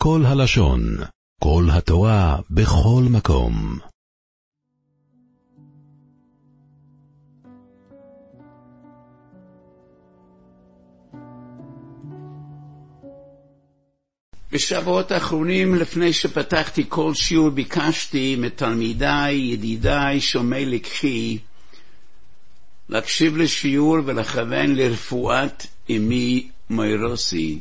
כל הלשון, כל התורה, בכל מקום. בשבועות האחרונים, לפני שפתחתי כל שיעור, ביקשתי מתלמידיי, ידידיי, שומעי לקחי, להקשיב לשיעור ולכוון לרפואת אמי מוירוסי.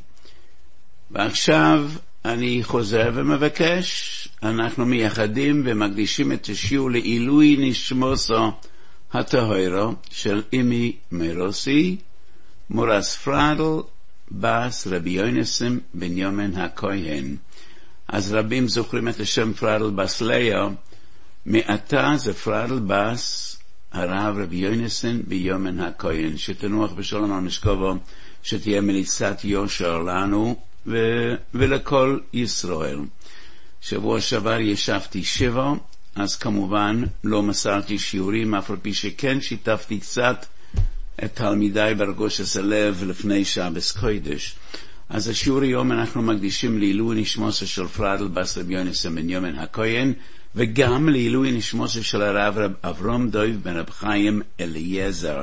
ועכשיו אני חוזר ומבקש, אנחנו מייחדים ומקדישים את השיעור לעילוי נשמוסו הטהורו של אמי מוירוסי, מורס פרדל, בס רבי יונסם בנימין הכהן. אז רבים זוכרים את השם פרדל בס ליאו, מעתה זה פרדל בס הרב רבי יונסם בנימין הכהן, שתנוח בשלום על משכבו, שתהיה מליצת יושר לנו ולכל ישראל. שבוע שעבר ישבתי שבע, אז כמובן לא מסרתי שיעורים, אף על פי שכן שיתפתי קצת את תלמידיי ברגושת הלב לפני שבס קודש. אז השיעור היום אנחנו מקדישים לעילוי נשמוסו של פרדל בס רבי יונסם בנימין הכהן, וגם לעילוי נשמוסו של הרב אברהם דוב בן רב חיים אליעזר,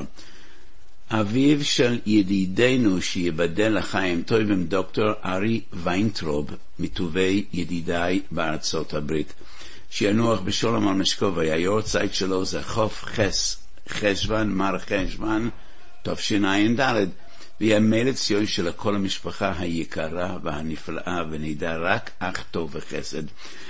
אביו של ידידנו שיבדל לחיים טובים, דוקטור ארי ויינטרוב, מטובי ידידיי בארצות הברית, שינוח בשלום על משכבו. היורצייט שלו זה חוף חשוון, מר חשוון, תשע"ד, וימי לציון של כל המשפחה היקרה והנפלאה, ונדע רק אך טוב וחסד.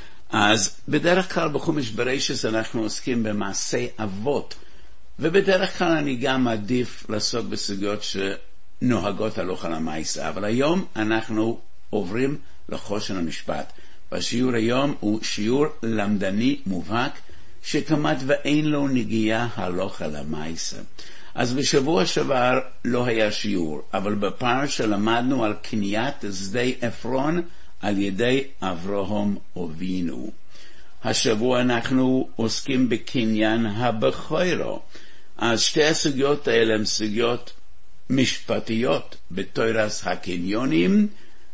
אז בדרך כלל בחומש בראשית אנחנו עוסקים במעשי אבות, ובדרך כלל אני גם מעדיף לעסוק בסוגיות שנוהגות הלכה למעשה, אבל היום אנחנו עוברים לחושן המשפט, והשיעור היום הוא שיעור למדני מובהק, שכמעט ואין לו נגיעה הלכה למעשה. אז בשבוע שעבר לא היה שיעור, אבל בפער שלמדנו על קניית שדה עפרון על ידי אברהם אבינו. השבוע אנחנו עוסקים בקניין הבכורו. אז שתי הסוגיות האלה הן סוגיות משפטיות בתורת הקניונים,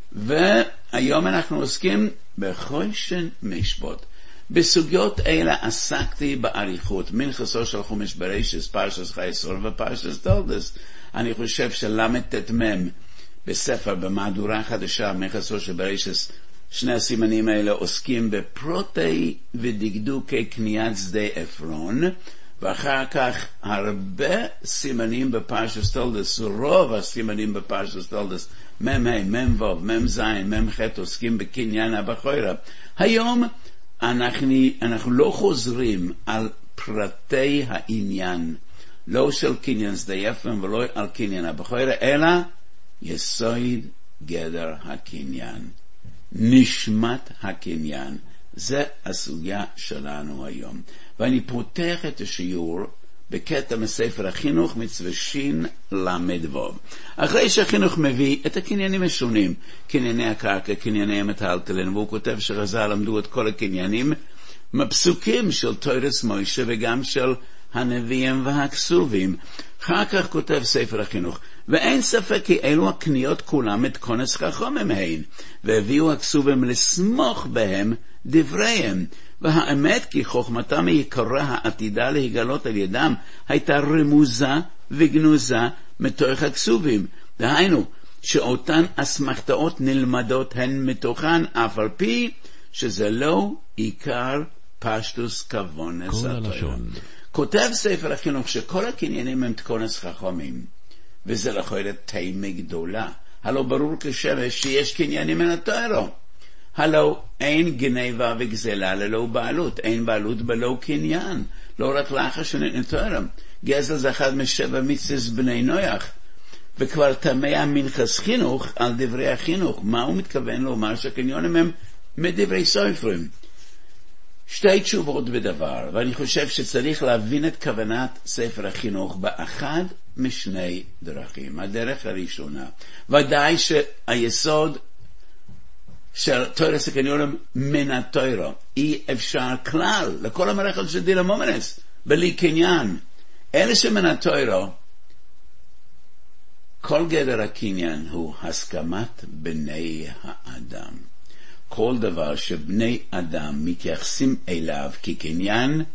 והיום אנחנו עוסקים בחושן משפט. בסוגיות אלה עסקתי באריכות, מנחסו של חומש בראשית, פרשת חיי שרה ופרשת תולדות. אני חושב שלמ"ט מ' בספר במהדורה חדשה, מנחסו של בראשית, שני הסימנים האלה עוסקים בפרוטי ודקדוקי קניית שדה עפרון, ואחר כך הרבה סימנים בפרשת תולדות, רוב הסימנים בפרשת תולדות, מ"ה, מ"ו, מ"ז, מ"ח, עוסקים בקניין הבכורה. היום אנחנו לא חוזרים על פרטי העניין, לא של קניין שדה עפרון ולא על קניין הבכורה, אלא יסוד גדר הקניין, נשמת הקניין. זה הסוגיה שלנו היום. ואני פותח את השיעור בקטע מספר החינוך, מצווה שין למדו. אחרי שהחינוך מביא את הקניינים השונים, קנייני הקרקע, קנייני המטלטלין, והוא כותב שחז"ל למדו את כל הקניינים מפסוקים של תורת מוישה וגם של הנביאים והכסובים. אחר כך כותב ספר החינוך, ואין ספק כי אלו הקניות כולם את כונס חכמים הן, והביאו הכסובים לסמוך בהם דבריהם, והאמת כי חוכמתם היקרה העתידה להיגלות על ידם הייתה רמוזה וגנוזה מתוך הכסובים. דהיינו שאותן אסמכתאות נלמדות הן מתוכן, אף על פי שזה לא עיקר פשטוס כוונס התורה. כותב ספר החינוך שכל הקניינים הם כונס חכמים, וזה לכאורה תימה גדולה. הלא ברור כשמש שיש קניינים מן התורה. הלא אין גניבה וגזלה ללא בעלות, אין בעלות בלא קניין, לא רק לאחר שניתנה תורה. גזל זה אחד משבע מצוות בני נוח, וכבר תמה מנחס חינוך על דברי החינוך. מה הוא מתכוון לומר שהקניונים הם מדברי סופרים? שתי תשובות בדבר, ואני חושב שצריך להבין את כוונת ספר החינוך באחד משני דרכים. הדרך הראשונה, ודאי שהיסוד של תורת הקניונים מן התורה, אי אפשר כלל לכל המערכת של דין המומנס בלי קניין. אלה שמן התורה, כל גדר הקניין הוא הסכמת בני האדם. כל דבר שבני אדם מתייחסים אליו כקניין,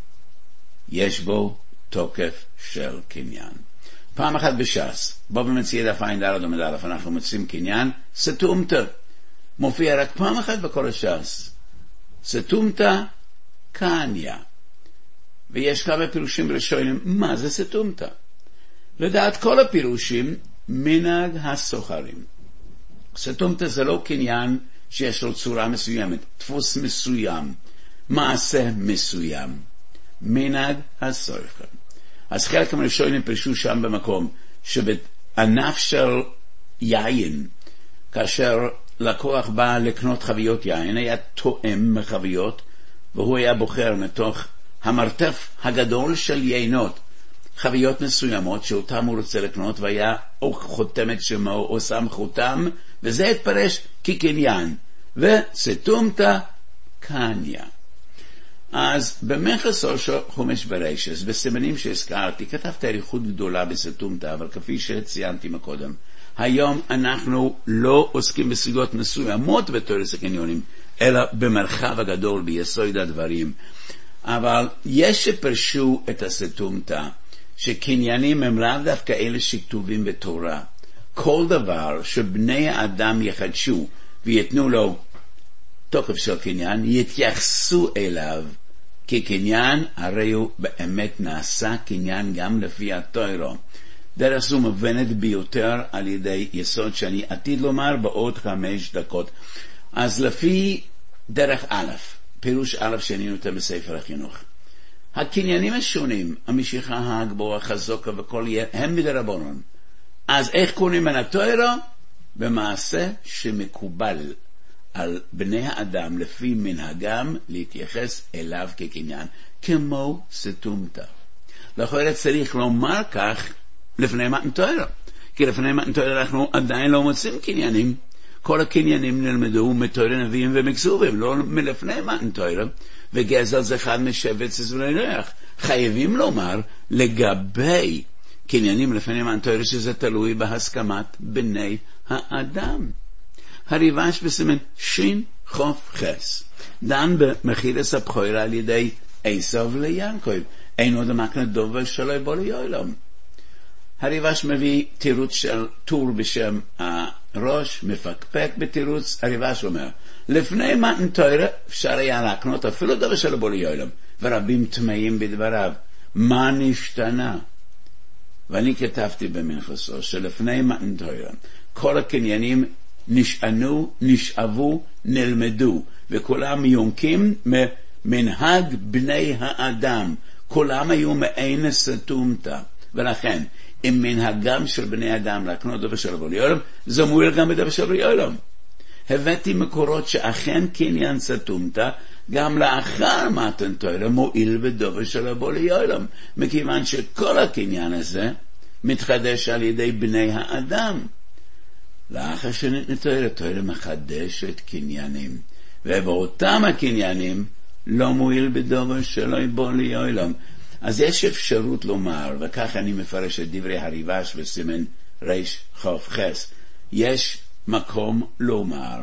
יש בו תוקף של קניין. פעם אחת בש"ס, בו במציאה דף עין ד' עמוד א', אנחנו מוצאים קניין, סתומתא. מופיע רק פעם אחת בכל הש"ס. סתומתא קניה. ויש כמה פירושים ראשונים, מה זה סתומתא? לדעת כל הפירושים, מנהג הסוחרים. סתומתא זה לא קניין שיש לו צורה מסוימת, דפוס מסוים, מעשה מסוים. מנהג הסוחר. אז חלק מהראשונים פירשו שם במקום, שבענף של יין, כאשר לקוח בא לקנות חביות יין, היה תואם מחביות, והוא היה בוחר מתוך המרתף הגדול של יינות, חביות מסוימות שאותם הוא רוצה לקנות, והיה או חותם את שמו או שם חותם, וזה התפרש כקניין, וסתומתא קניה. אז במכסו של חומש ברישס, בסימנים שהזכרתי, כתבתי אריכות גדולה בסתומתא, אבל כפי שציינתי מקודם, היום אנחנו לא עוסקים בסוגיות מסוימות בתורת הקניונים, אלא במרחב הגדול, ביסוד הדברים. אבל יש שפרשו את הסתומתא, שקניינים הם לאו דווקא אלה שכתובים בתורה. כל דבר שבני האדם יחדשו ויתנו לו תוקף של קניין, יתייחסו אליו כקניין, הרי הוא באמת נעשה קניין גם לפי התורה. דרך זו מובנת ביותר על ידי יסוד שאני עתיד לומר בעוד 5 דקות. אז לפי דרך א', פירוש א' שאני נותן בספר החינוך. הקניינים השונים, המשיכה, ההגבוה, החזוקה וכל הם מדרבנן. אז איך קונים מן התורה? במעשה שמקובל על בני האדם לפי מנהגם להתייחס אליו כקניין, כמו סתומתא. לכן צריך לומר כך לפני מתן תורה, כי לפני מתן תורה אנחנו עדיין לא מוצאים קניינים. כל הקניינים נלמדו מתורה נביאים ומכתובים, לא מלפני מתן תורה, וגזל זה אחד משבט זבולון ריח. חייבים לומר לגבי קניינים לפני מתן תורה שזה תלוי בהסכמת בני האדם. הריב"ש בסימן שין חוף חס דן במחילת הבכורה על ידי עשיו ליעקב, אין עוד המקנה דובר שלא יבוא ליעלם. הריב"ש מביא תירוץ של טור בשם הראש, מפקפק בתירוץ. הריב"ש אומר, לפני מתן תורה אפשר היה להקנות אפילו דבר שלא יבוא ליעלם, ורבים תמאים בדבריו, מה נשתנה? ואני כתבתי במנחסו שלפני מתן תורה כל הקניינים נשענו, נשאבו, נלמדו, וכולם יונקים ממנהג בני האדם. כולם היו מעין סתומתא, ולכן אם מנהגם של בני אדם להקנות דבר של יבוא ליעלם, זה מועיל גם בדבר של יבוא ליעלם. הבאתי מקורות שאכן קניין סתומתא גם לאחר מתן תורה מועיל בדבר של יבוא ליעלם, מכיוון שכל הקניין הזה מתחדש על ידי בני האדם. לאחר שניתן תורה מחדשת קניינים, ובאותם הקניינים לא מועיל בדבר שלא יבוא ליעלם. אז יש אפשרות לומר, וכך אני מפרש את דברי הריב"ש בסימן ריש חוף חס, יש מקום לומר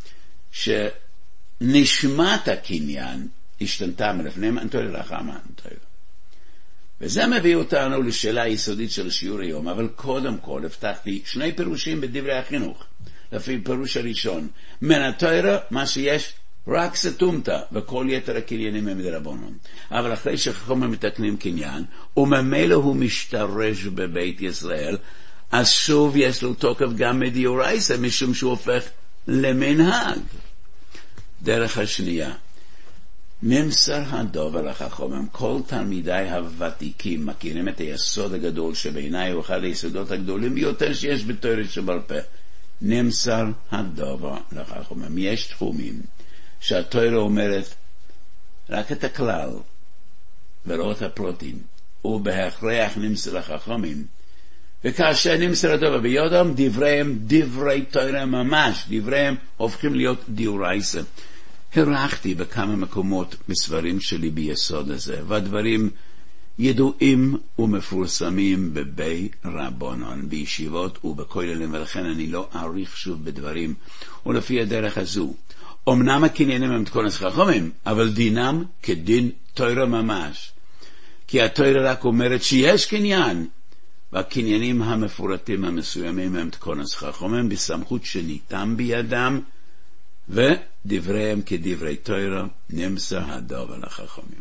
שנשמת הקניין השתנתה מלפני מתן תורה לאחר מתן תורה. וזה מביא אותנו לשאלה היסודית של שיעור היום, אבל קודם כל הבטחתי 2 פירושים בדברי החינוך. לפי פירוש הראשון, מן התורה מה שיש רק סתומתא, וכל יתר הקניינים הם מדרבנן. אבל אחרי שחכמים מתקנים קניין, וממילא הוא משתרש בבית ישראל, אז שוב יש לו תוקף גם מדאורייתא, משום שהוא הופך למנהג. דרך השנייה, נמסר הדבר לחכמים. כל תלמידי הוותיקים מכירים את היסוד הגדול שבעיניי הוא אחד היסודות הגדולים ביותר שיש בתורה שבעל פה. נמסר הדבר לחכמים. יש תחומים שהתורה אומרת רק את הכלל ולא את הפרטים, ובהכרח נמסר לחכמים. וכאשר נמסר הדבר ביודם, דבריהם דברי תורה ממש, דבריהם הופכים להיות דאורייתא. הרחתי בכמה מקומות בספרים שלי ביסוד הזה, והדברים ידועים ומפורסמים בבי רבנן, בישיבות ובכוללים, ולכן אני לא אאריך שוב בדברים. ולפי הדרך הזו, אמנם הקניינים הם מתכונס חכמים, אבל דינם כדין תורה ממש. כי התורה רק אומרת שיש קניין, והקניינים המפורטים המסוימים הם מתכונס חכמים בסמכות שניתן בידם, ודבריהם כדברי תורה נמסר הדבר לחכמים.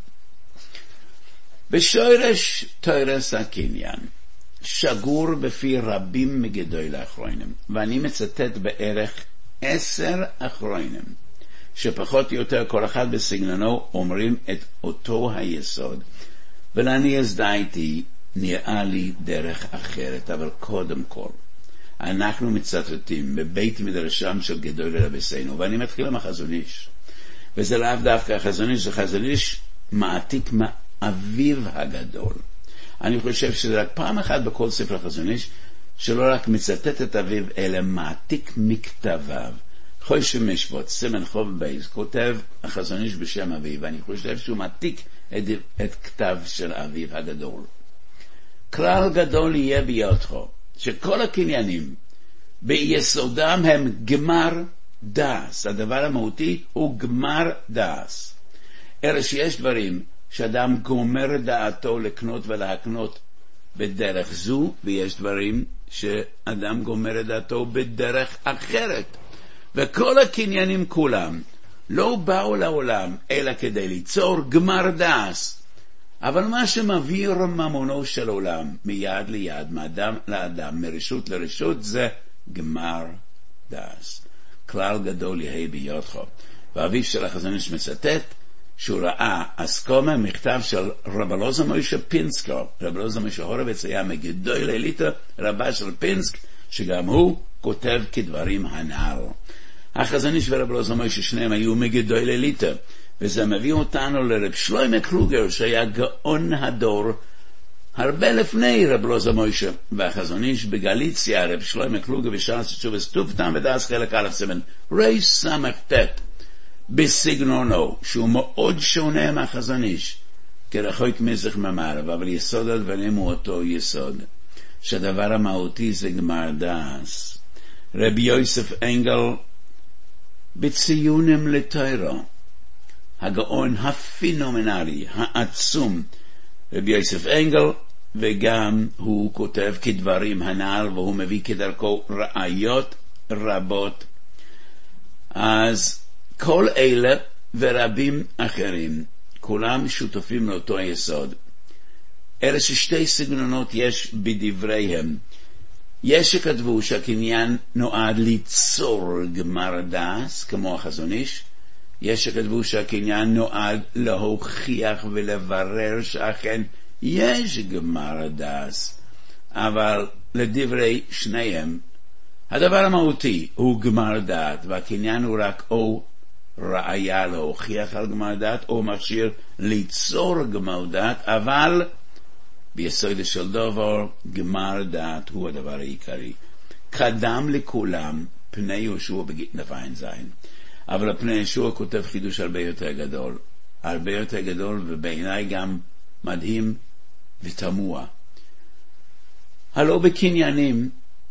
בשורש תורס הקניין שגור בפי רבים מגדולי האחרונים, ואני מצטט בערך 10 אחרונים, שפחות או יותר כל אחד בסגנונו אומרים את אותו היסוד, ולאני הזדהיתי נראה לי דרך אחרת. אבל קודם כל אנחנו מצטטים בבית מדרשם של גדולי רבותינו, ואני מתחיל עם החזון איש, וזה לאו דווקא החזון איש, זה חזון איש מעתיק מאביו הגדול. אני חושב שזה רק פעם אחת בכל ספר החזון איש שלא רק מצטט את אביו, אלא מעתיק מכתביו. חושן משפט סימן חוב בייס כותב החזון איש בשם אביו, ואני חושב שהוא מעתיק את כתב של אביו הגדול. כלל גדול יהיה בידך, שכל הקניינים ביסודם הם גמר דאס. הדבר המהותי הוא גמר דאס. אלא שיש דברים שאדם גומר דעתו לקנות ולהקנות בדרך זו, ויש דברים שאדם גומר דעתו בדרך אחרת. וכל הקניינים כולם לא באו לעולם אלא כדי ליצור גמר דאס. אבל מה שמעביר ממונו של עולם מיד ליד, מאדם לאדם, מרשות לרשות, זה גמר דאס. כלל גדול יהיה בידך. ואביו של החזון איש מצטט שהוא ראה אסכומה מכתב של רב אלעזר מוישה פינסקר. רב אלעזר מוישה הורוביץ היה מגדולי אליטה, רבה של פינסק, שגם הוא כותב כדברים הנ"ל. החזון איש ורב אלעזר מוישה שניהם היו מגדולי אליטה, וזה מביא אותנו לרב שלמה קלוגר, שהיה גאון הדור הרבה לפני רב אלעזר מוישה. והחזון איש בגליציה, רב שלמה קלוגר בשער תשובס טובטן ודאס חלק א' סימן רס"ט, בסגנונו שהוא מאוד שונה מהחזון איש, כרחוק מזרח ממערב, אבל יסוד הדברים הוא אותו יסוד, שהדבר המהותי זה גמר דאס. רבי יוסף אנגל בציונים לתורה, הגאון הפינומנלי העצום רבי יוסף אנגל, וגם הוא כותב כדברים הנ"ל, והוא מביא כדרכו ראיות רבות. אז כל אלה ורבים אחרים כולם שותפים לאותו היסוד. אלה ששתי סגנונות יש בדבריהם. יש שכתבו שהקניין נועד ליצור גמר דאס כמו החזון איש, יש שכתבו שהקניין נועד להוכיח ולברר שאכן יש גמר דאס. אבל לדברי שניהם הדבר המהותי הוא גמר דעת, והקניין הוא רק או ראיה להוכיח על גמר דעת או מכשיר ליצור גמר דעת, אבל ביסוד של דבר גמר דעת הוא הדבר העיקרי. קדם לכולם פני יהושע בגיטין זין, אבל הפני יהושע כותב חידוש הרבה יותר גדול, הרבה יותר גדול, ובעיניי גם מדהים ותמוה. הלא בקניינים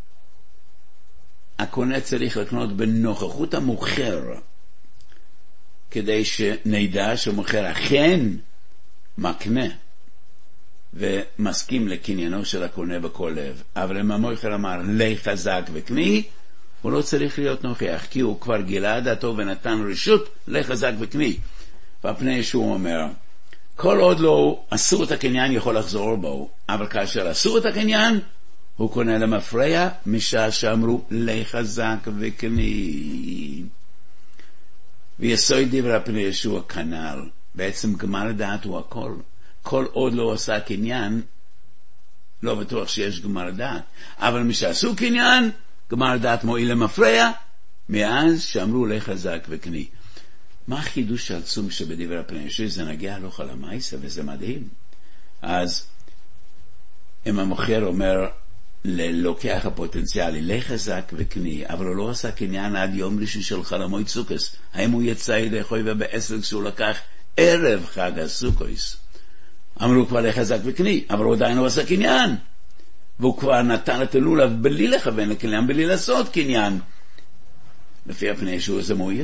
הקונה צריך לקנות בנוכחות המוכר, כדי שנדע שמוכר אכן מקנה ומסכים לקניינו של הקונה בכל לב. אבל אם המוכר אמר לי חזק וקני, הוא לא צריך להיות נוכח, כי הוא כבר גילה דעתו ונתן רשות לי חזק וקני. והפני שהוא אומר, כל עוד לא אסור את הקניין יכול לחזור בו, אבל כאשר אסור את הקניין הוא קונה למפרע, משעה שאמרו לי חזק וקני. ויסוד דברי הפני ישוע כנ"ל. בעצם גמר דעת הוא הכל. כל עוד לא עשה קניין, לא בטוח שיש גמר דעת. אבל משעשו קניין, גמר דעת מועיל למפרע, מאז שאמרו לי חזק וקני. מה החידוש העצום שבדברי הפני ישוע? זה נגיע לו חלמייסה, וזה מדהים. אז אם המוכר אומר ללוקח הפוטנציאלי לי חזק וקני, אבל הוא לא עשה קניין עד יום ראשון של חלמוי צוקס, האם הוא יצא ידי חויבה בעסק שהוא לקח ערב חג הסוכוס? אמרו כבר לי חזק וקני, אבל הוא עדיין לא עשה קניין, והוא כבר נתן את הלולב בלי לכוון לקניין, בלי לעשות קניין. לפי הפני ישוע זה מועיל?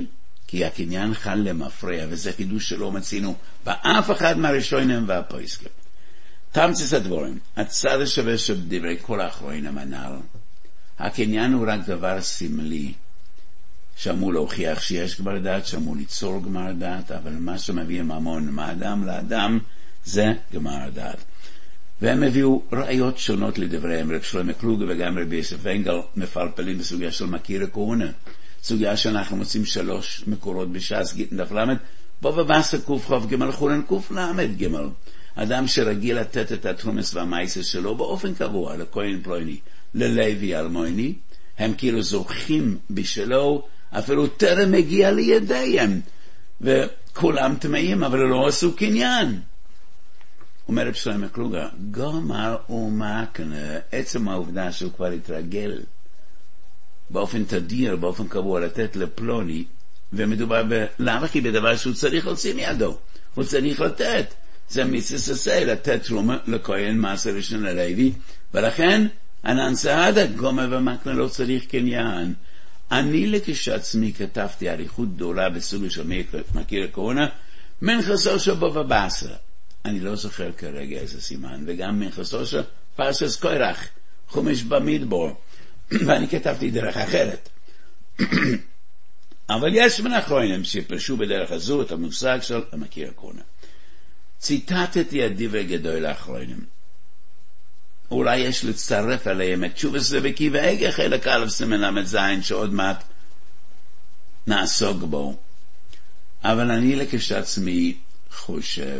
כי הקניין חל למפרע, וזה חידוש שלא מצינו באף אחד מהראשונים והפוסקים. תמצית הדברים, הצד השווה שבדברי כל האחרונים הנ"ל, הקניין הוא רק דבר סמלי, שאמור להוכיח שיש גמר דעת, שאמור ליצור גמר דעת, אבל מה שמביא ממון מאדם לאדם זה גמר דעת. והם הביאו ראיות שונות לדבריהם, רב שלמה קלוגה וגם רבי יוסף אנגל מפלפלים בסוגיה של מכיר הכהונה, סוגיה שאנחנו מוצאים 3 מקורות בש"ס גיטין דף למד, בו בבאסה קוף גמל חולן קוף למד גמל. אדם שרגיל לתת את התרומס והמייסס שלו באופן קבוע לכהן פלויני, ללוי אלמוני, הם כאילו זוכים בשלו, אפילו טרם מגיע לידיהם, וכולם טמאים, אבל לא עשו קניין. אומר רב שלמה קלוגה, גמר ומקנה, עצם העובדה שהוא כבר התרגל באופן תדיר, באופן קבוע לתת לפלוני, ומדובר בלאו בדבר שהוא צריך להוציא מידו, הוא צריך לתת. זה מצווה לתת תרומה לכהן מעשר ראשון ללוי, ולכן ענן סעדה גומר ומקנה לא צריך קניין. אני כשעצמי כתבתי אריכות גדולה בסוגיה של מכיר הכהונה, מנחסו שבו בבאסה. אני לא זוכר כרגע איזה סימן, וגם מנחסו של פרשס קורח, חומש במדבור, ואני כתבתי דרך אחרת. אבל יש מן האחרונים שפרשו בדרך הזו את המושג של מכיר הכהונה. ציטטתי את דברי גדול האחרונים. אולי יש לצרף עליהם את תשובה סלבקי והגה חלק א' סימן למד זין שעוד מעט נעסוק בו. אבל אני כשעצמי חושב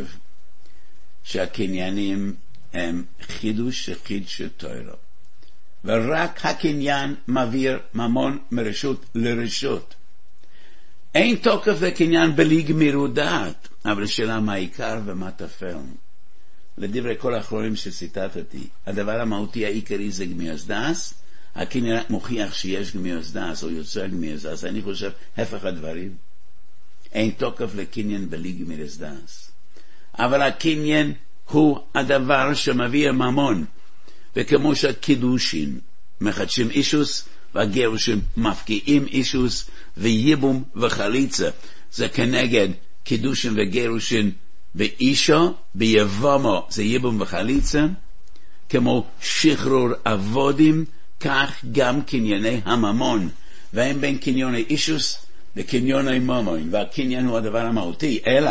שהקניינים הם חידוש שחידש תורה. ורק הקניין מעביר ממון מרשות לרשות. אין תוקף לקניין בלי גמירות דעת, אבל השאלה מה העיקר ומה טפל. לדברי כל האחרונים שציטטתי, הדבר המהותי העיקרי זה גמירות דעת, הקניין מוכיח שיש גמירות דעת או יוצר גמירות דעת, אני חושב הפך הדברים. אין תוקף לקניין בלי גמירות דעת. אבל הקניין הוא הדבר שמביא ממון, וכמו שהקידושים מחדשים אישוס, והגירושים מפקיעים אישוס, וייבום וחליצה, זה כנגד קידושים וגירושים באישו, ביבומו זה ייבום וחליצה, כמו שחרור עבודים, כך גם קנייני הממון, והם בין קניוני אישוס לקניוני ממון, והקניין הוא הדבר המהותי, אלא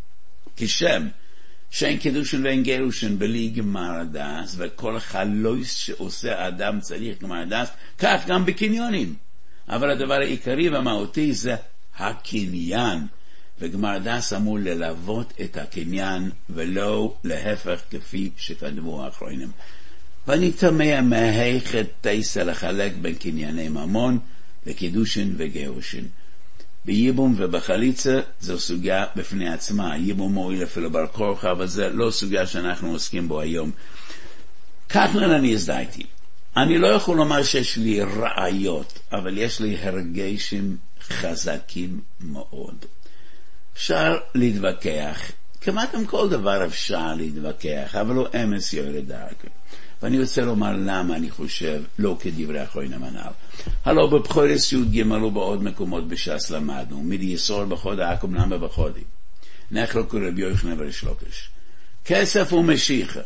כשם שאין קידושין ואין גירושין בלי גמר דעת, וכל חלויס שעושה אדם צריך גמר דעת, כך גם בקניונים. אבל הדבר העיקרי והמהותי זה הקניין, וגמר דעת אמור ללוות את הקניין, ולא להפך כפי שכתבו האחרונים. ואני תמה מהיכת תיסה לחלק בין קנייני ממון לקידושין וגירושין. בייבום ובחליצה זו סוגיה בפני עצמה. ייבום מועיל אפילו בר כורחה, אבל זה לא סוגיה שאנחנו עוסקים בו היום. כך אני הזדהיתי. אני לא יכול לומר שיש לי ראיות, אבל יש לי הרגשים חזקים מאוד. אפשר להתווכח, כמעט עם כל דבר אפשר להתווכח, אבל לא אמס יורד דרכי. ואני רוצה לומר למה אני חושב לא כדברי האחרונים הנ"ל. הלא בבחורס י' ג' ובעוד מקומות בש"ס למדנו, מידי יסור בחוד העקום למה בחודי. נחלקו רבי יוחנן וריש לוקיש. כסף ומשיחה.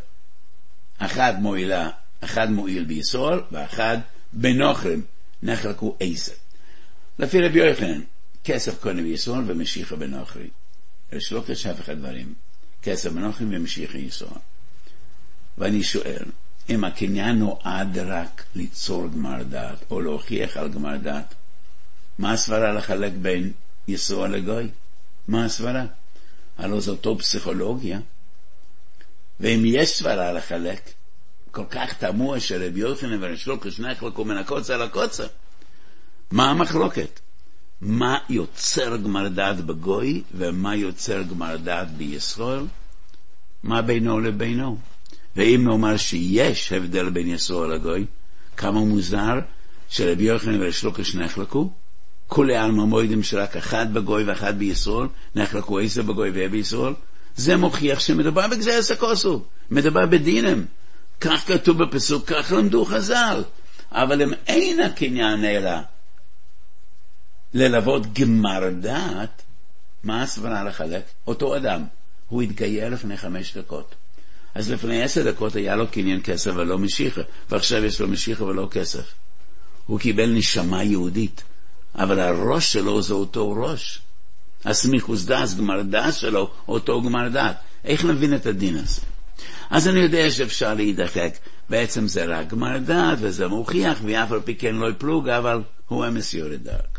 אחד מועיל ביסור, ואחד בנוכרים נחלקו עשר. לפי רבי יוחנן, כסף קונה ביסור ומשיחה בנוכרי. ריש לוקיש הפך הדברים. כסף בנוכרים ומשיחה יסור. ואני שואל, אם הקניין נועד רק ליצור גמר דעת, או להוכיח על גמר דעת, מה הסברה לחלק בין יסוע לגוי? מה הסברה? הלא זו אותו פסיכולוגיה. ואם יש סברה לחלק, כל כך תמוה שרבי יוחנן וריש לוקיש נחלקו מן הקוצה לקוצה. מה המחלוקת? מה יוצר גמר דעת בגוי, ומה יוצר גמר דעת בישראל? מה בינו לבינו? ואם נאמר שיש הבדל בין יסוע לגוי, כמה מוזר שרבי יוחנן וריש לוקיש נחלקו, כולי עלמא מועילים שרק אחד בגוי ואחד בישראל, נחלקו עשר בגוי ובישראל, זה מוכיח שמדובר בגזירת הכוסו, מדובר בדינם, כך כתוב בפסוק, כך למדו חז"ל. אבל אם אין הקניין אלא ללוות גמר דעת, מה הסברה לחלק? אותו אדם, הוא התגייר לפני 5 דקות. אז לפני 10 דקות היה לו קניין כסף ולא משיחה, ועכשיו יש לו משיחה ולא כסף. הוא קיבל נשמה יהודית, אבל הראש שלו זה אותו ראש. הסמיכוס דס, גמר דעת שלו, אותו גמר דעת. איך נבין את הדין הזה? אז אני יודע שאפשר להידחק. בעצם זה רק גמר דעת, וזה מוכיח, ואף על פי כן לא יפלוג, אבל הוא אמס יורד דרכי.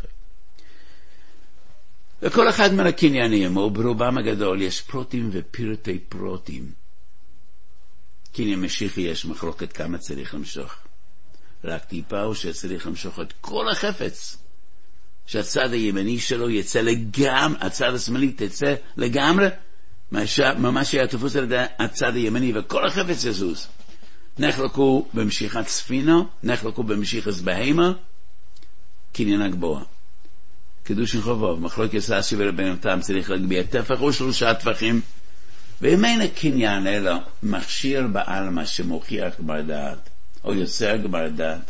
וכל אחד מהקניינים, או ברובם הגדול, יש פרוטים ופרטי פרוטים. קניין משיחי יש מחלוקת כמה צריך למשוך. רק טיפה הוא שצריך למשוך את כל החפץ. שהצד הימני שלו יצא לגמרי, הצד השמאלי תצא לגמרי, ממש היה תפוס על הצד הימני, וכל החפץ יזוז. נחלקו במשיכת ספינה, נחלקו במשיכת בהמה, קניין הגבוה. קידושין חובוב, מחלוקת סשי ורבנותם צריך להגביה טפח או 3 טפחים, ואם אין הקניין אלא מכשיר בעלמא שמוכיח גמר דעת, או יוצר גמר דעת,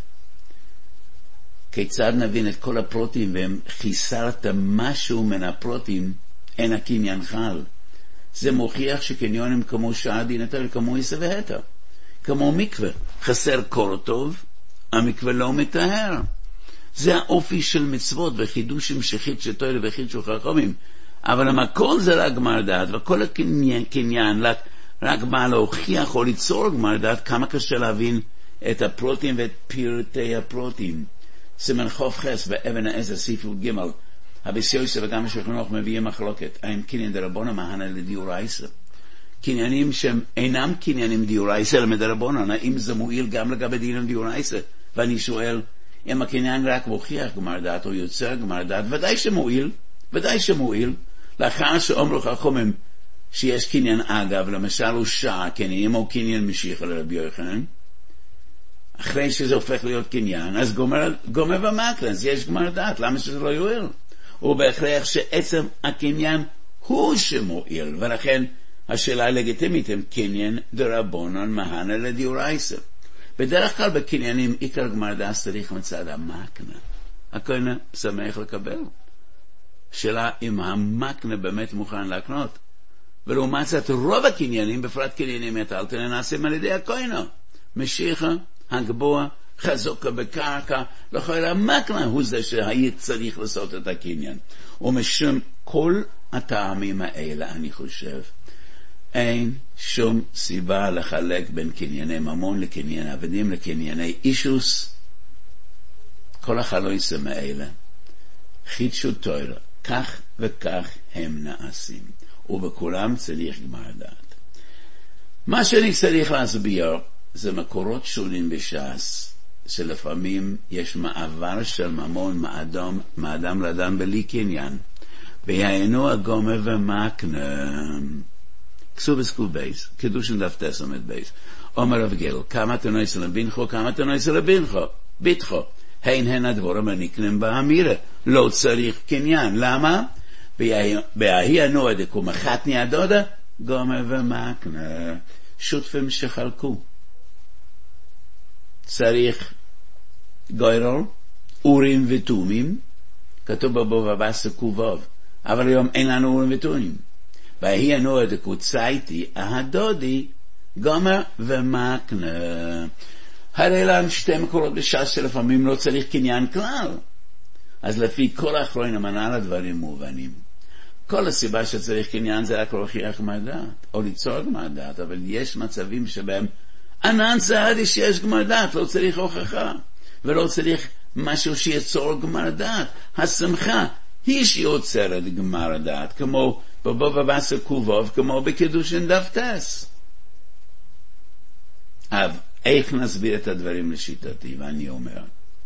כיצד נבין את כל הפרוטים, והם חיסרת משהו מן הפרוטים, אין הקניין חל. זה מוכיח שקניונים כמו שעדי נתן, כמו איסה והתה, כמו מקווה, חסר קור טוב, המקווה לא מטהר. זה האופי של מצוות וחידוש המשכית שתוירה וחידוש חכמים, אבל המקור זה רק גמר דעת, וכל הקניין רק בא להוכיח או ליצור גמר דעת. כמה קשה להבין את הפרוטים ואת פרטי הפרוטים. סימן חוף חס באבן העזר סעיף ג' הביסיוסה וגם השולחנוך מביאים מחלוקת האם קניין דרבונה מהנה לדיורייסה, קניינים שהם אינם קניינים דיורייסה אלא מדרבונה, האם זה מועיל גם לגבי דינם דיורייסה? ואני שואל, אם הקניין רק מוכיח גמר דעת או יוצר גמר דעת, ודאי שמועיל. לאחר שאומרו חכמים שיש קניין אגב, למשל הוא שעה קניינים או קניין משיח לרבי יוחנן, אחרי שזה הופך להיות קניין, אז גומר במקלס, יש גמר דעת, למה שזה לא יועיל? הוא בהכרח שעצם הקניין הוא שמועיל, ולכן השאלה הלגיטימית הם קניין דרבונן מהנה לדיורייסה. בדרך כלל בקניינים עיקר גמר דעת צריך מצד המקנה. הכהן שמח לקבל. שאלה אם המקנה באמת מוכן להקנות. ולעומת זאת רוב הקניינים, בפרט קניינים מטלטל, נעשים על ידי הכהן. משיחה, הגבוה, חזוקה בקרקע, לכל המקנה הוא זה שהיית צריך לעשות את הקניין. ומשום כל הטעמים האלה אני חושב, אין שום סיבה לחלק בין קנייני ממון לקנייני עבדים לקנייני אישוס. כל החלויסים האלה חידשו תורה, כך וכך הם נעשים, ובכולם צריך גמר דעת. מה שאני צריך להסביר זה מקורות שונים בש"ס, שלפעמים יש מעבר של ממון מאדם לאדם בלי קניין, והיינו הגומה ומקנה. כסוב וסקוב בייס, קידושין דף תסעמד בייס. אומר רב גיל, כמה תנויס לבינכו, כמה תנויס ביתכו. הן הדבורם הנקנים באמירה. לא צריך קניין. למה? בהאי הנועד ומחתני הדודה, גומה ומקנה. שותפים שחלקו. צריך גוירול, אורים ותומים, כתוב בבוב הבא סקובוב, אבל היום אין לנו אורים ותומים. והיא הנועד קוצייתי, הדודי, גומר ומקנה. הרי לנו 2 מקורות בש"ס שלפעמים לא צריך קניין כלל. אז לפי כל האחרונים המנה לדברים מובנים. כל הסיבה שצריך קניין זה רק להוכיח גמר דעת, או ליצור גמר דעת, אבל יש מצבים שבהם ענן צעדי שיש גמר דעת, לא צריך הוכחה, ולא צריך משהו שיצור גמר דעת. השמחה היא שיוצרת גמר דעת, כמו בבוב הבא קובוב, כמו בקידושין דף תס. אבל איך נסביר את הדברים לשיטתי? ואני אומר,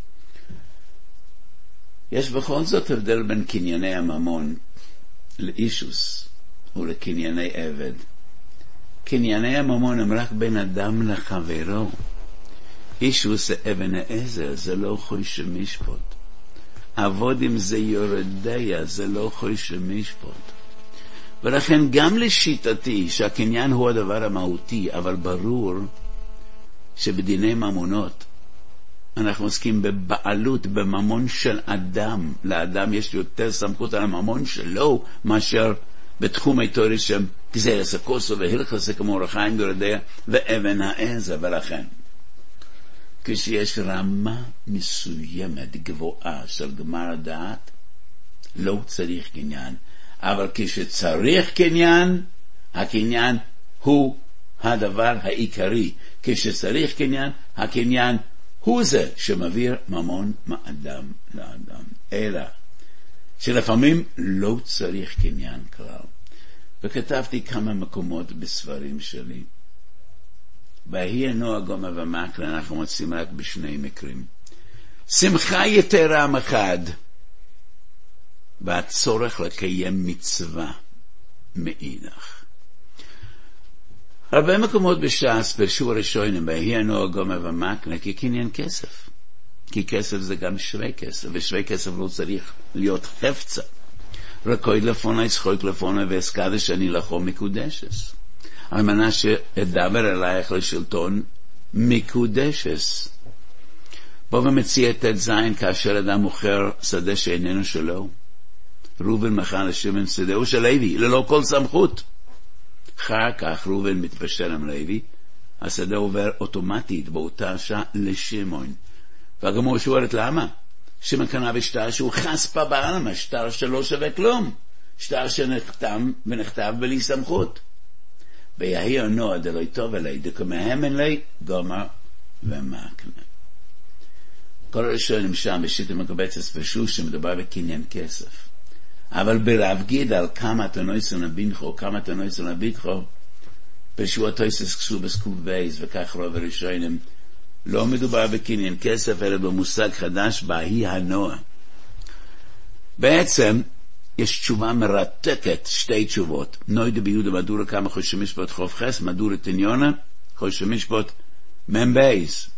יש בכל זאת הבדל בין קנייני הממון לאישוס ולקנייני עבד. קנייני הממון הם רק בין אדם לחברו. אישוס זה אבן העזר, זה לא חוש משפוט. עבודים זה יורדיה, זה לא חוש משפוט. ולכן גם לשיטתי שהקניין הוא הדבר המהותי, אבל ברור שבדיני ממונות אנחנו עוסקים בבעלות, בממון של אדם. לאדם יש יותר סמכות על הממון שלו, מאשר בתחום התורה שם גזירס הכוסו והלכס כמו אור החיים דורדיה ואבן העזר. ולכן כשיש רמה מסוימת גבוהה של גמר הדעת, לא צריך קניין. אבל כשצריך קניין, הקניין הוא הדבר העיקרי. כשצריך קניין, הקניין הוא זה שמעביר ממון מאדם לאדם. אלא שלפעמים לא צריך קניין כלל. וכתבתי כמה מקומות בספרים שלי. בהי הנועה גומה ומקרה אנחנו מוצאים רק בשני מקרים. שמחה יתרה מחד, והצורך לקיים מצווה מאידך. הרבה מקומות בש"ס פרשו הראשונים בהי הנועה גומה ומקרה כקניין כסף. כי כסף זה גם שווה כסף, ושווה כסף לא צריך להיות חפצה. רקוי לפונה, שחוק לפונה, והסקדש אני לכו מקודשס. על מנה שאדבר אלייך לשלטון מקודשס. בוא ומציע את זין כאשר אדם מוכר שדה שאיננו שלו. ראובן מכר לשמעון שדהו של לוי, ללא כל סמכות. אחר כך ראובן מתפשר עם לוי, השדה עובר אוטומטית באותה שעה לשמעון. והגמור שואלת למה? שמעון קנה בשטר שהוא חספה בעלמא, שטר שלא שווה כלום, שטר שנחתם ונכתב בלי סמכות. ויהי הנועה דלא טוב אלי דקמהם אלי גומר ומקנה. כל הראשונים שם בשיטה מקבצת פרשו שמדובר בקניין כסף. אבל ברב גיד על כמה תנויסון לבינכו, כמה תנויסון לביתכו, פרשו התויסס כסובס קוב בייס, וכך רוב הראשונים, לא מדובר בקניין כסף, אלא במושג חדש, בהי הנועה. בעצם, יש תשובה מרתקת, שתי תשובות. נוידה ביהודה מדורה כמה חושי משפט חוב חס, מדורה תניונה, חושי משפט ממבייס.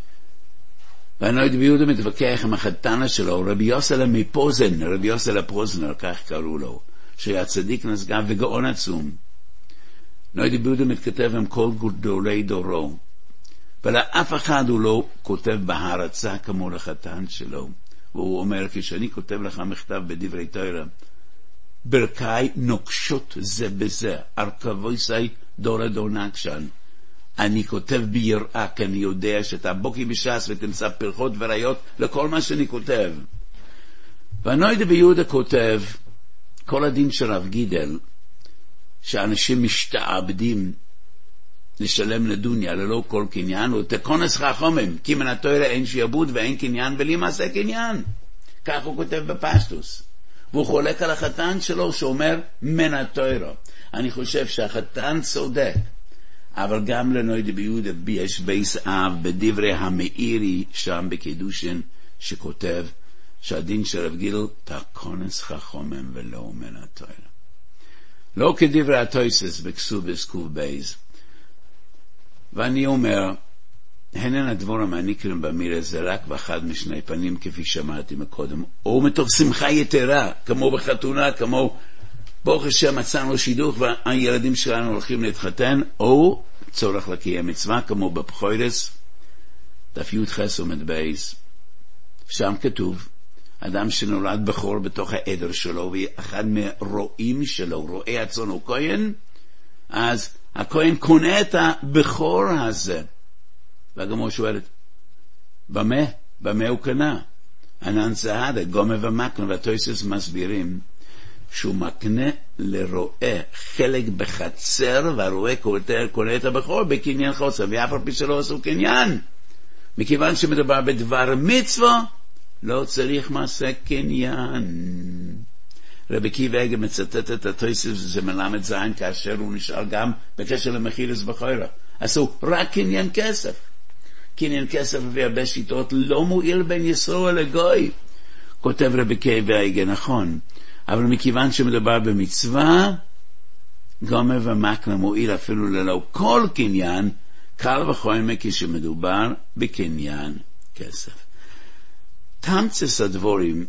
והנוידה ביהודה מתווכח עם החתנה שלו, רבי יוסלה מפוזן, רבי יוסלה פוזנר, כך קראו לו, שהיה צדיק נשגב וגאון עצום. נוידה ביהודה מתכתב עם כל גדולי דורו, ולאף אחד הוא לא כותב בהרצה כמו לחתן שלו. והוא אומר, כשאני כותב לך מכתב בדברי תורה, ברכי נוקשות זה בזה, ארכבוי סי דורה דונקשן. אני כותב ביראה, כי אני יודע שאתה בוקי בש"ס ותמצא פרחות וראיות לכל מה שאני כותב. והנוידה ביהודה כותב, כל הדין של רב גידל, שאנשים משתעבדים לשלם לדוניה ללא כל קניין, ותכונס חכמים, כי מן התורה אין שיעבוד ואין קניין ולי מעשה קניין. כך הוא כותב בפשטוס. והוא חולק על החתן שלו שאומר מן התורה. אני חושב שהחתן צודק, אבל גם לנוידה ביהודה יש בייס אב בדברי המאירי שם בקידושין, שכותב שהדין של רב גידל תכונס חכמים ולא מן התורה. לא כדברי התויסס בכסובס קוב בייס. ואני אומר, הנה הדבור המעניקרים במירה זה רק באחד משני פנים, כפי שאמרתי מקודם, או מתוך שמחה יתרה, כמו בחתונה, כמו ברוך השם מצאנו שידוך והילדים שלנו הולכים להתחתן, או צורך לקיים מצווה, כמו בפחוירס, דף י' חס עומד בייס. שם כתוב, אדם שנולד בחור בתוך העדר שלו, ואחד מרועים שלו, רועי הצאן הוא כהן, אז הכהן קונה את הבכור הזה. והגמור שואלת, במה הוא קנה? ענן צהדה, גומה ומקנה, והתויסס מסבירים שהוא מקנה לרועה חלק בחצר, והרועה קונה את הבכור בקניין חוצה, ואף על פי שלא עשו קניין. מכיוון שמדובר בדבר מצווה, לא צריך מעשה קניין. רבי עקיבא איגר מצטט את התויסס, זה מלמד זין, כאשר הוא נשאל גם בקשר למחילס בחוירה. עשו רק קניין כסף. קניין כסף והרבה שיטות לא מועיל בין ישראל לגוי. כותב רבי עקיבא איגר, נכון. אבל מכיוון שמדובר במצווה, גומה ומקנה מועיל אפילו ללא כל קניין, קל וחומר כשמדובר בקניין כסף. תמצס הדבורים,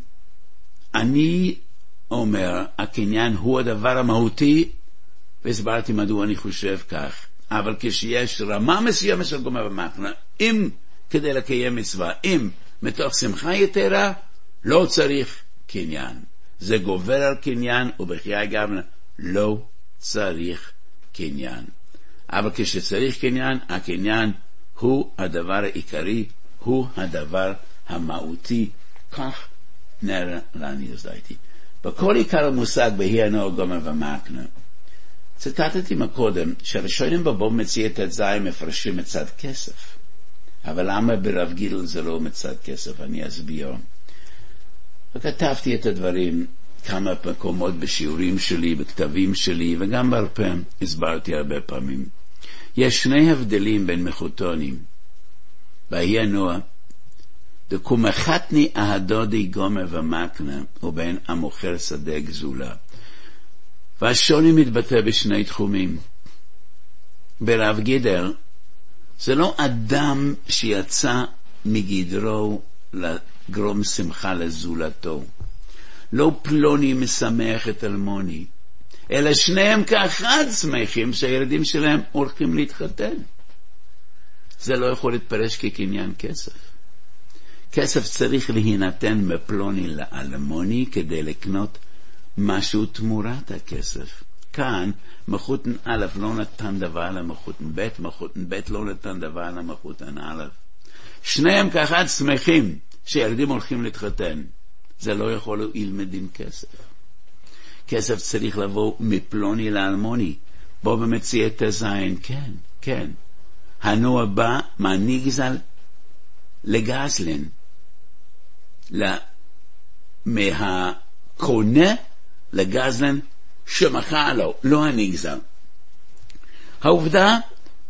אני אומר, הקניין הוא הדבר המהותי, והסברתי מדוע אני חושב כך. אבל כשיש רמה מסוימת של גומה ומקנה, אם כדי לקיים מצווה. אם מתוך שמחה יתרה, לא צריך קניין. זה גובר על קניין, ובחיי גם לא צריך קניין. אבל כשצריך קניין, הקניין הוא הדבר העיקרי, הוא הדבר המהותי. כך נראה לעניות דעתי. בכל עיקר המושג בהי הנוער גומר ומקנה. ציטטתי מקודם שהראשונים בבוא מציע ט"ז מפרשים מצד כסף. אבל למה ברב גידל זה לא מצד כסף? אני אסביר. וכתבתי את הדברים כמה מקומות בשיעורים שלי, בכתבים שלי, וגם בהרפה הסברתי הרבה פעמים. יש שני הבדלים בין מחותונים. בהי הנוער, דקומחתני אהדודי גומר ומקנה, ובין המוכר שדה גזולה. והשוני מתבטא בשני תחומים. ברב גידל, זה לא אדם שיצא מגדרו לגרום שמחה לזולתו. לא פלוני משמח את אלמוני, אלא שניהם כאחד שמחים שהילדים שלהם הולכים להתחתן. זה לא יכול להתפרש כקניין כסף. כסף צריך להינתן מפלוני לאלמוני כדי לקנות משהו תמורת הכסף. כאן מחותן א' לא נתן דבר למחותן ב', מחותן ב' לא נתן דבר למחותן א'. שניהם כאחד שמחים שילדים הולכים להתחתן. זה לא יכול להועיל מדין כסף. כסף צריך לבוא מפלוני לאלמוני. בוא במציאת ט"ז, כן, כן. הנוע בא מהניגזל לגזלן. מהקונה לגזלן שמחה לו, לא הניגזל. העובדה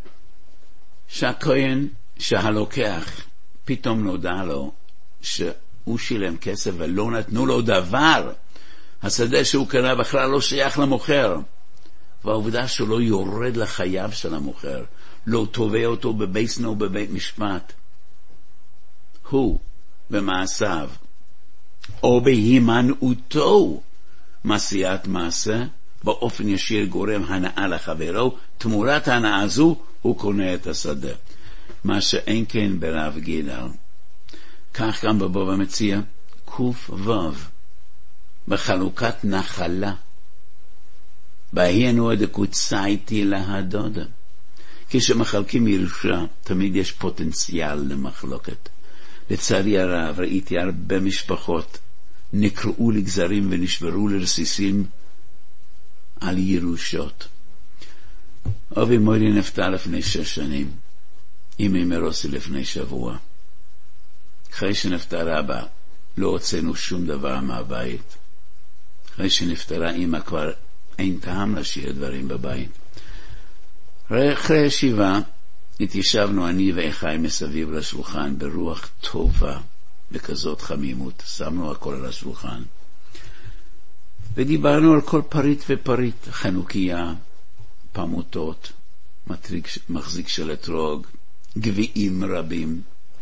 שהכהן שהלוקח פתאום נודע לו שהוא שילם כסף ולא נתנו לו דבר, השדה שהוא קנה בכלל לא שייך למוכר, והעובדה שהוא לא יורד לחייו של המוכר, לא תובע אותו בבייסנו בבית משפט, הוא במעשיו או בהימנעותו מעשיית מעשה באופן ישיר גורם הנאה לחברו, תמורת ההנאה הזו הוא קונה את השדה. מה שאין כן ברב גידל. כך גם בבוא המציע קוף וו בחלוקת נחלה בהיינו דקוצייתי להדודה. כשמחלקים ירושה תמיד יש פוטנציאל למחלוקת. לצערי הרב ראיתי הרבה משפחות נקראו לגזרים ונשברו לרסיסים על ירושות. אבי מורי נפטר לפני 6 שנים, אמי מרוסי לפני שבוע. אחרי שנפטרה אבא לא הוצאנו שום דבר מהבית. אחרי שנפטרה אמא כבר אין טעם להשאיר דברים בבית. אחרי ישיבה התיישבנו אני ואחי מסביב לשולחן ברוח טובה, בכזאת חמימות, שמנו הכל על השולחן ודיברנו על כל פריט ופריט, חנוכיה, פמוטות, מחזיק של אתרוג, גביעים רבים.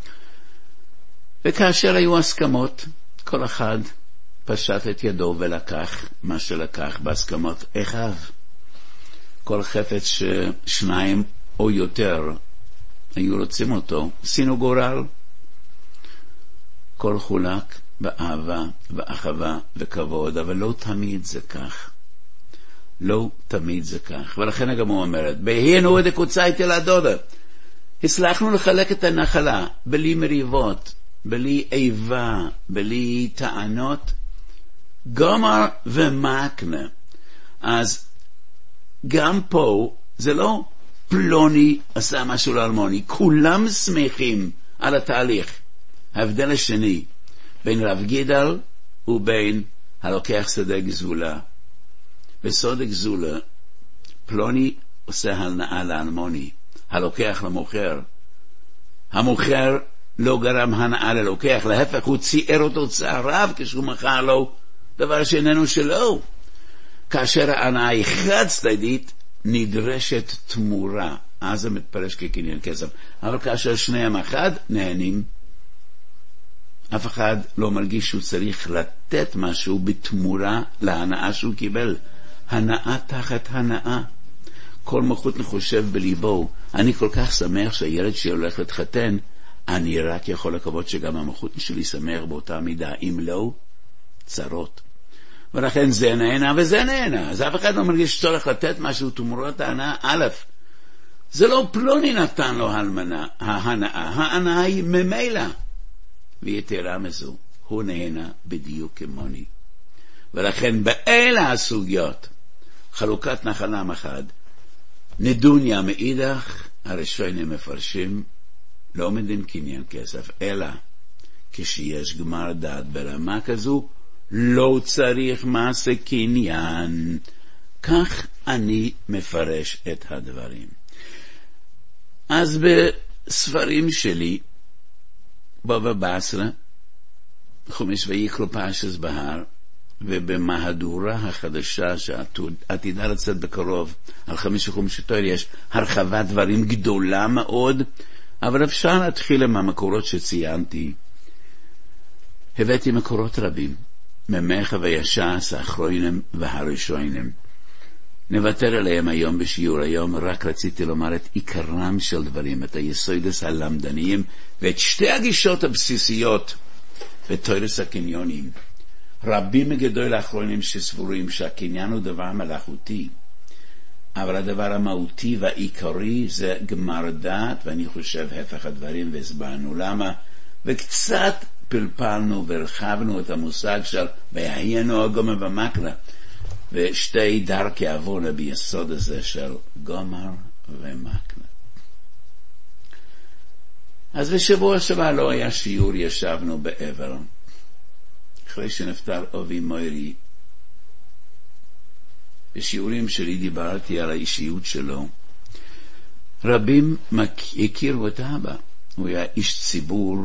וכאשר היו הסכמות, כל אחד פשט את ידו ולקח מה שלקח בהסכמות אחיו. כל חפץ ששניים או יותר היו רוצים אותו, עשינו גורל. כל חולק באהבה ואחווה וכבוד, אבל לא תמיד זה כך. לא תמיד זה כך. ולכן גם הוא אומרת, בהיינו דקוצייתי להדודה. הצלחנו לחלק את הנחלה בלי מריבות, בלי איבה, בלי טענות, גומר ומקנה. אז גם פה זה לא פלוני עשה משהו לאלמוני, כולם שמחים על התהליך. ההבדל השני בין רב גידל ובין הלוקח שדה גזולה. בסוד גזולה פלוני עושה הנאה לאלמוני, הלוקח למוכר. המוכר לא גרם הנאה ללוקח, להפך הוא ציער אותו צעריו כשהוא מכר לו דבר שאיננו שלו. כאשר ההנאה היא חד צדדית נדרשת תמורה, אז זה מתפרש כקניין כסף. אבל כאשר שניהם אחד נהנים, אף אחד לא מרגיש שהוא צריך לתת משהו בתמורה להנאה שהוא קיבל. הנאה תחת הנאה. כל מחותן חושב בליבו, אני כל כך שמח שהילד שלי הולך להתחתן, אני רק יכול לקוות שגם המלכות שלי שמח באותה מידה, אם לא, צרות. ולכן זה נהנה וזה נהנה. אז אף אחד לא מרגיש צורך לתת משהו תמורת ההנאה. א', זה לא פלוני נתן לו ההנאה, ההנאה היא ממילא. ויתרה מזו, הוא נהנה בדיוק כמוני. ולכן באלה הסוגיות, חלוקת נחלה מחד, נדוניה מאידך, הראשונים מפרשים, לא מדין קניין כסף, אלא כשיש גמר דעת ברמה כזו, לא צריך מעשה קניין. כך אני מפרש את הדברים. אז בספרים שלי, בבא בסרה, חומש ויקרא פרשת בהר, ובמהדורה החדשה שעתידה לצאת בקרוב על 5 חומש תורה, יש הרחבת דברים גדולה מאוד, אבל אפשר להתחיל עם המקורות שציינתי. הבאתי מקורות רבים, ממך וישעס האחרונים והראשונים. נוותר עליהם היום בשיעור היום, רק רציתי לומר את עיקרם של דברים, את היסודות הלמדניים ואת שתי הגישות הבסיסיות בתורת הקניונים. רבים מגדול האחרונים שסבורים שהקניין הוא דבר מלאכותי, אבל הדבר המהותי והעיקרי זה גמר דעת, ואני חושב הפך הדברים והסברנו למה, וקצת פלפלנו והרחבנו את המושג של והיינו הגומר במקרא, ושתי דרכי עוונה ביסוד הזה של גומר ומקרא. אז בשבוע שבוע לא היה שיעור, ישבנו בעבר. אחרי שנפטר אבי מוירי, בשיעורים שלי דיברתי על האישיות שלו. רבים הכירו את אבא. הוא היה איש ציבור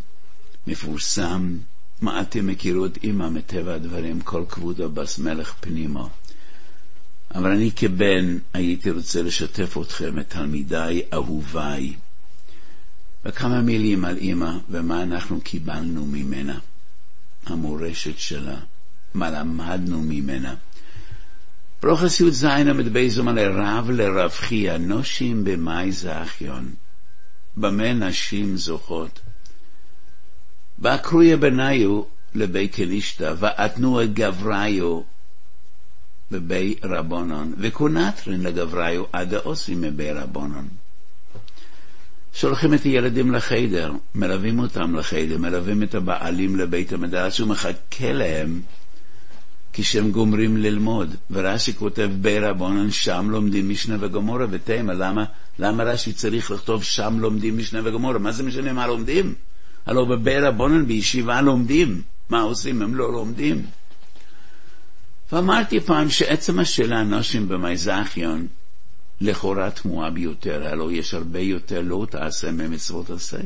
מפורסם. מעטים הכירו את אמא, מטבע הדברים, כל כבודו בס מלך פנימו. אבל אני כבן הייתי רוצה לשתף אתכם, את תלמידיי אהוביי, וכמה מילים על אמא ומה אנחנו קיבלנו ממנה, המורשת שלה, מה למדנו ממנה. ברוך י' ז' המדבייזום על הרב לרווחי הנושים במאי זכיון, במה נשים זוכות. באקרויה בניו לבי כנישתא, ואתנו את גבריו בבי רבונון, וכונתרין לגבריו עד העושים מבי רבונון. שולחים את הילדים לחדר, מלווים אותם לחדר, מלווים את הבעלים לבית המדרש, ומחכה להם כשהם גומרים ללמוד. ורש"י כותב בי רבונון, שם לומדים משנה וגמורה ותימה. למה רש"י צריך לכתוב שם לומדים משנה וגמורה? מה זה משנה מה לומדים? הלוא בבי רבונון בישיבה לומדים. מה עושים? הם לא לומדים. ואמרתי פעם שעצם השאלה אנשים במאי זכיון לכאורה תמוהה ביותר, הלוא יש הרבה יותר לא תעשה ממצוות עשה.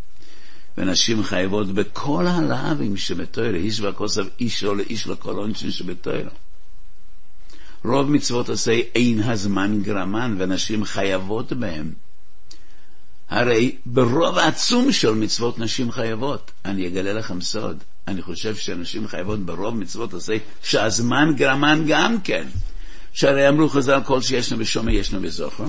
ונשים חייבות בכל הלאווים שבתורה, איש והכוסף אישו לאיש לכל עונשין שבתורה. רוב מצוות עשה אין הזמן גרמן, ונשים חייבות בהם. הרי ברוב העצום של מצוות נשים חייבות. אני אגלה לכם סוד, אני חושב שנשים חייבות ברוב מצוות עשה שהזמן גרמן גם כן. שהרי אמרו חז"ל, כל שישנו בשומר ישנו בזוכר,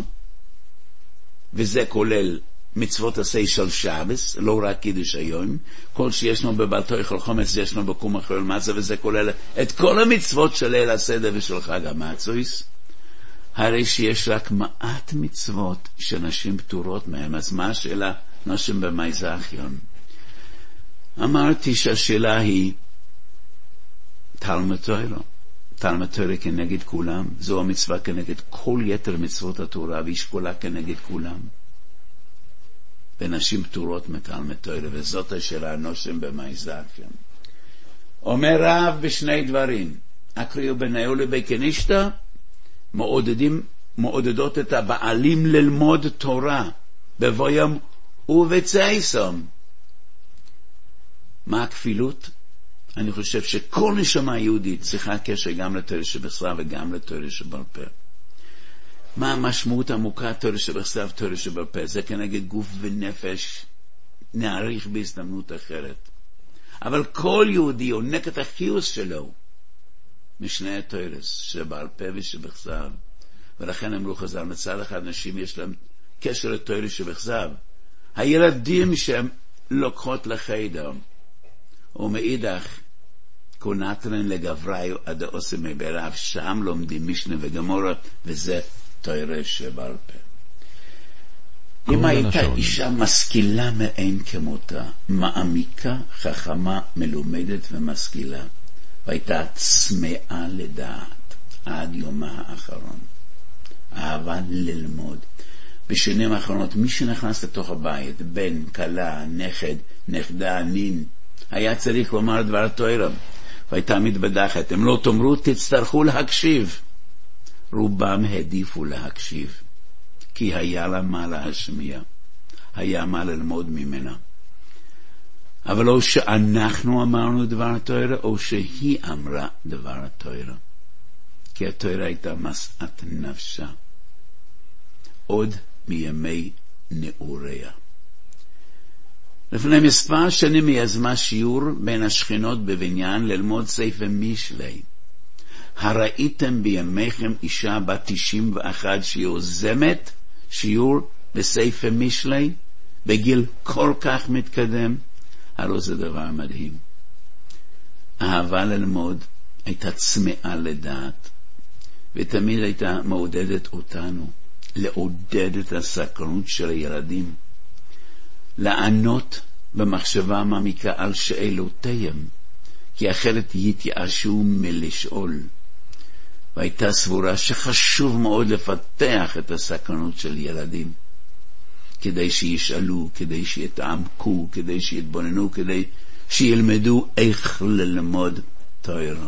וזה כולל מצוות עשה של שבס, לא רק קידוש היום. כל שישנו בבלתו יאכל חומץ ישנו בקום אכול מצה, וזה כולל את כל המצוות של ליל הסדר ושל חג המצויס. הרי שיש רק מעט מצוות שנשים פטורות מהם. אז מה השאלה? נשים במאי זכיון. אמרתי שהשאלה היא תלמוד תורה. תלמוד תורה כנגד כולם, זו המצווה כנגד כל יתר מצוות התורה, והיא שקולה כנגד כולם. ונשים פטורות מתלמוד תורה, וזאת השאלה, נשים במאי זכיון. אומר רב בשני דברים, אקריאו בניו לבי כנישתא, מעודדות את הבעלים ללמוד תורה בבוים ובצייסום. מה הכפילות? אני חושב שכל נשמה יהודית צריכה קשר גם לתורה שבכתב וגם לתורה שבעל פה. מה המשמעות העמוקה תורה שבכתב תורה שבעל פה? זה כנגד גוף ונפש, נעריך בהזדמנות אחרת. אבל כל יהודי עונק את החיוס שלו משני התורה שבעל פה ושבכתב. ולכן אמרו חז"ל, מצד אחד נשים יש להם קשר לתורה שבכתב. הילדים שהם לוקחות לחדר, ומאידך קונטרן לגבריו עד העושים מברב, שם לומדים משנה וגמורה, וזה תורה שבעל פה. אם הייתה אישה משכילה מאין כמותה, מעמיקה, חכמה, מלומדת ומשכילה, והייתה צמאה לדעת עד יומה האחרון, אהבה ללמוד. בשנים האחרונות מי שנכנס לתוך הבית, בן, כלה, נכד, נכדה, נין, היה צריך לומר דבר תורה, והייתה מתבדחת. הם לא תאמרו, תצטרכו להקשיב. רובם העדיפו להקשיב, כי היה לה מה להשמיע, היה מה ללמוד ממנה. אבל או שאנחנו אמרנו דבר תורה, או שהיא אמרה דבר תורה, כי התורה הייתה משאת נפשה עוד מימי נעוריה. לפני מספר שנים היא יזמה שיעור בין השכנות בבניין ללמוד ספר משלי. הראיתם בימיכם אישה בת 91 שיוזמת שיעור בספר משלי בגיל כל כך מתקדם? הלא זה דבר מדהים. אהבה ללמוד, הייתה צמאה לדעת, ותמיד הייתה מעודדת אותנו לעודד את הסקרנות של הילדים, לענות במחשבה מעמיקה על שאלותיהם, כי אחרת יתייאשו מלשאול. והייתה סבורה שחשוב מאוד לפתח את הסקרנות של ילדים, כדי שישאלו, כדי שיתעמקו, כדי שיתבוננו, כדי שילמדו איך ללמוד תורה.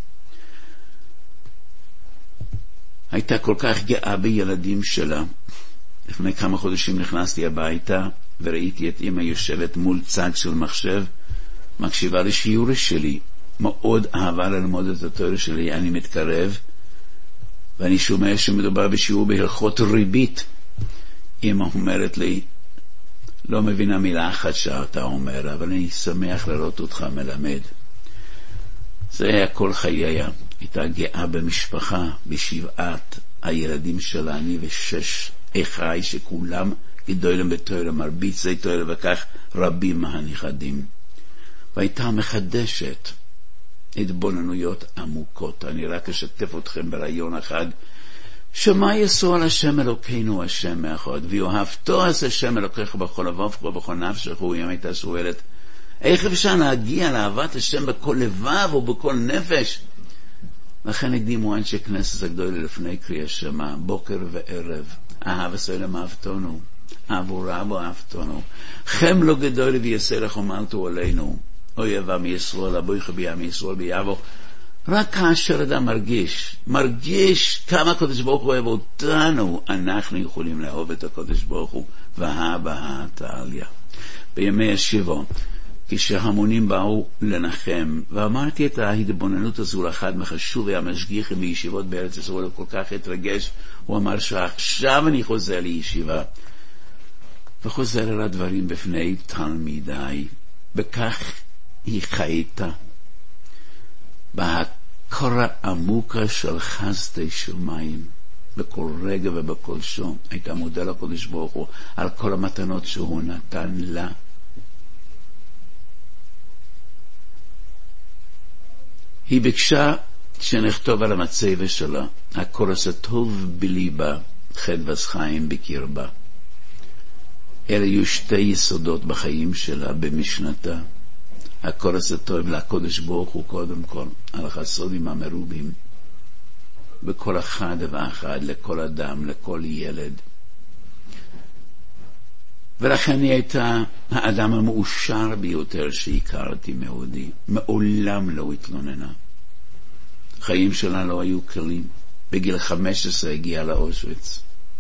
הייתה כל כך גאה בילדים שלה. לפני כמה חודשים נכנסתי הביתה וראיתי את אמא יושבת מול צג של מחשב, מקשיבה לשיעור שלי. מאוד אהבה ללמוד את התורה שלי. אני מתקרב ואני שומע שמדובר בשיעור בהלכות ריבית. אמא אומרת לי, לא מבינה מילה אחת שאתה אומר, אבל אני שמח לראות אותך מלמד. זה היה כל חייה. הייתה גאה במשפחה, בשבעת הילדים שלה, אני ושש אחי שכולם גדולים בתורה, מרביצי תורה, וכך רבים מהנכדים. והייתה מחדשת התבוננויות עמוקות. אני רק אשתף אתכם ברעיון אחד. שמה יסור על השם אלוקינו השם מאחד, ויאהבתו אז השם אלוקיך בכל לבבך ובכל נפשך. אם הייתה שואלת, איך אפשר להגיע לאהבת השם בכל לבב ובכל נפש? לכן הקדימו אנשי כנסת הגדולה לפני קריאת שמע, בוקר וערב, אהב הסלם אהבתנו, אהבו רב אהבתנו, חם לא גדול ויעשה לכם אלתו עלינו, אויבה מישראל, אבויך ביה מישראל ביבו. רק כאשר אדם מרגיש כמה הקדוש ברוך הוא אוהב אותנו, אנחנו יכולים לאהוב את הקדוש ברוך הוא, והבה תעליה. בימי השיבו, כשהמונים באו לנחם, ואמרתי את ההתבוננות הזו לאחד מחשובי המשגיחים בישיבות בארץ ישראל, הוא כל כך התרגש, הוא אמר שעכשיו אני חוזר לישיבה, וחוזר על הדברים בפני תלמידיי. בכך היא חייתה, בהכרה עמוקה של חסדי שמיים, בכל רגע ובכל שום, הייתה מודה לקדוש ברוך הוא על כל המתנות שהוא נתן לה. היא ביקשה שנכתוב על המצבה שלה, הקורס הטוב בליבה, חדווה חיים בקרבה. אלה היו שתי יסודות בחיים שלה במשנתה. הקורס הטוב לקודש ברוך הוא קודם כל, על החסודים המרובים, בכל אחד ואחד, לכל אדם, לכל ילד. ולכן היא הייתה האדם המאושר ביותר שהכרתי מעודי. מעולם לא התלוננה. חיים שלה לא היו קלים. בגיל 15 הגיעה לאושוויץ.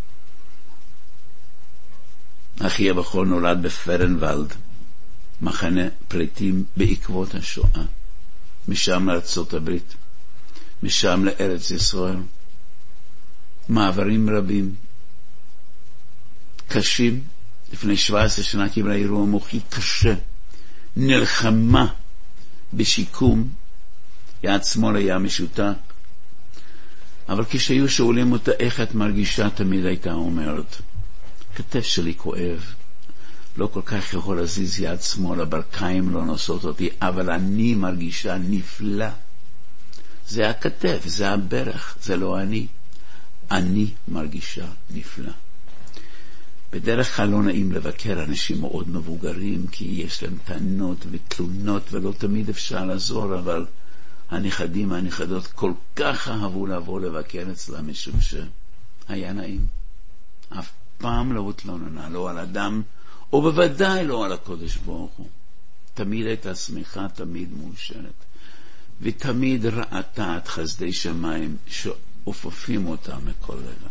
אחי הבכור נולד בפרנוולד, מחנה פליטים בעקבות השואה. משם לארצות הברית, משם לארץ ישראל. מעברים רבים, קשים. לפני 17 שנה קיבלה אירוע מוחי קשה, נלחמה בשיקום, יד שמאל היה משותק, אבל כשהיו שואלים אותה איך את מרגישה, תמיד הייתה אומרת, כתף שלי כואב, לא כל כך יכול להזיז יד שמאל, הברכיים לא נושאות אותי, אבל אני מרגישה נפלא. זה הכתף, זה הברך, זה לא אני. אני מרגישה נפלא. בדרך כלל לא נעים לבקר אנשים מאוד מבוגרים, כי יש להם טענות ותלונות, ולא תמיד אפשר לעזור, אבל הנכדים והנכדות כל כך אהבו לבוא לבקר אצלם, משום שהיה נעים. אף פעם לא התלוננה, לא על אדם, או בוודאי לא על הקודש ברוך הוא. תמיד הייתה שמחה, תמיד מאושרת, ותמיד ראתה את חסדי שמיים שאופפים אותה מכל רגע.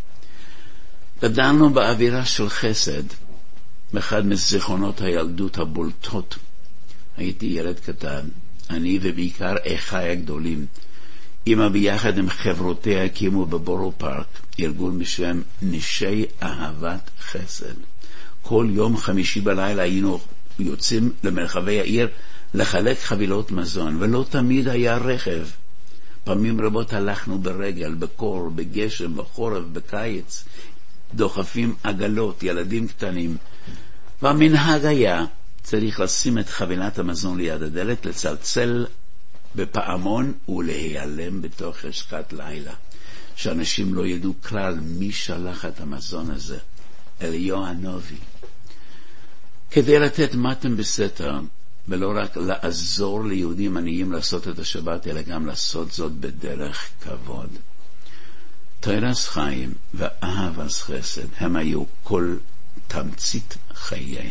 גדלנו באווירה של חסד, באחד מזיכרונות הילדות הבולטות. הייתי ילד קטן, אני ובעיקר אחי הגדולים. אמא ביחד עם חברותיה הקימו בבורו פארק ארגון בשם נשי אהבת חסד. כל יום חמישי בלילה היינו יוצאים למרחבי העיר לחלק חבילות מזון, ולא תמיד היה רכב. פעמים רבות הלכנו ברגל, בקור, בגשם, בחורף, בקיץ, דוחפים עגלות, ילדים קטנים. והמנהג היה צריך לשים את חבילת המזון ליד הדלת, לצלצל בפעמון ולהיעלם בתוך חשכת לילה, שאנשים לא ידעו כלל מי שלח את המזון הזה. אליהו הנביא. כדי לתת מתן בסתר, ולא רק לעזור ליהודים עניים לעשות את השבת, אלא גם לעשות זאת בדרך כבוד. תורס חיים ואהבת חסד הם היו כל תמצית חייה.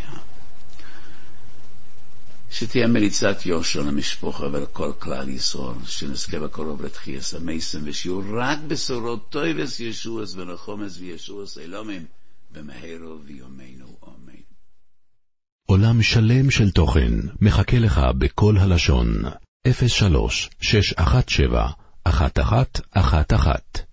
שתהיה מליצת יושר למשפחה ולכל כלל ישראל, שנזכה בקרוב לתחייס המסם, ושיהיו רק בשורות טובות ישועס ונחומס וישועס אלומים במהרה בימינו אמן. עולם שלם של תוכן מחכה לך בכל הלשון. 03-617-1111